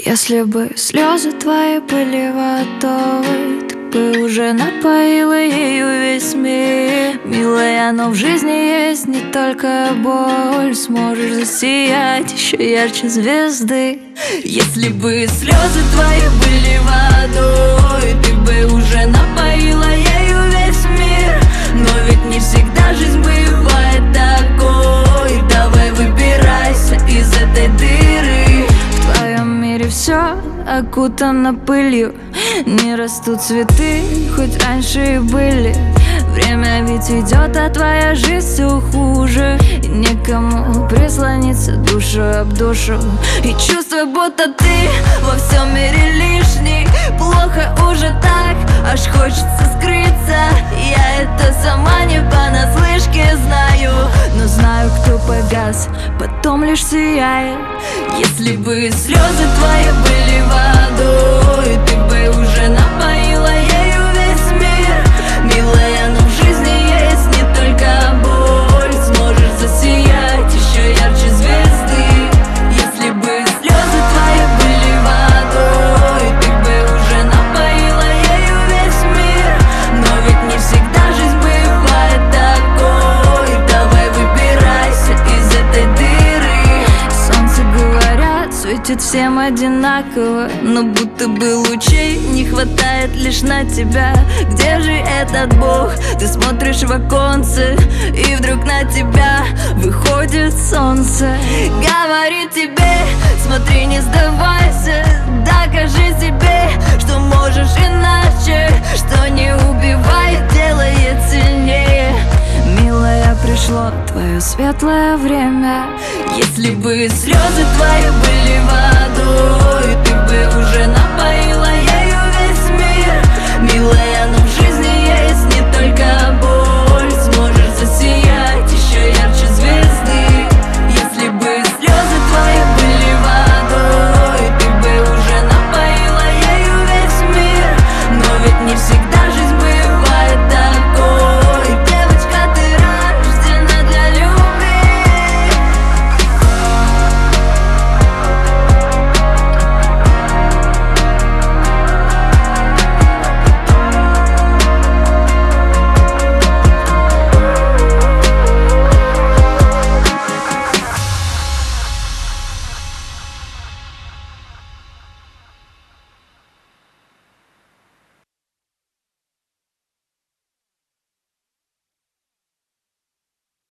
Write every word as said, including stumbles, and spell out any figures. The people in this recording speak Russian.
Если бы слезы твои были водой, ты бы уже напоила ею весь мир. Милая, но в жизни есть не только боль, сможешь засиять еще ярче звезды. Если бы слезы твои были водой, ты бы уже напоила ею весь мир. Но ведь не всегда жизнь бывает такой. Давай выбирайся из этой дыры. В твоем мире все окутано пылью, не растут цветы, хоть раньше и были. Время ведь идет, а твоя жизнь все хуже, и некому прислониться душу об душу. И чувствую, будто ты во всем мире лишний. Плохо уже так, аж хочется скрыться. Я это сама не понаслышке знаю, но знаю, кто погас, потом лишь сияет. Если бы слезы твои были водой, ты бы уже напоила ею весь мир. Милая, но в жизни есть не только боль, сможешь засиять еще ярче звезды. Если бы слезы твои были водой, ты бы уже напоила ею весь мир. Но ведь не всегда жизнь бывает такой. Давай выбирайся из этой дыры. Солнце, говорят, светит всем одинаково, но будто бы лучей не хватает лишь на тебя. Где же этот Бог? Ты смотришь в оконце, и вдруг на тебя выходит солнце. Говорит тебе, смотри, не сдавайся, докажи себе, что можешь иначе, что не убивает, делает сильнее. Милая, пришло твое светлое время. Если бы слезы твои были водой,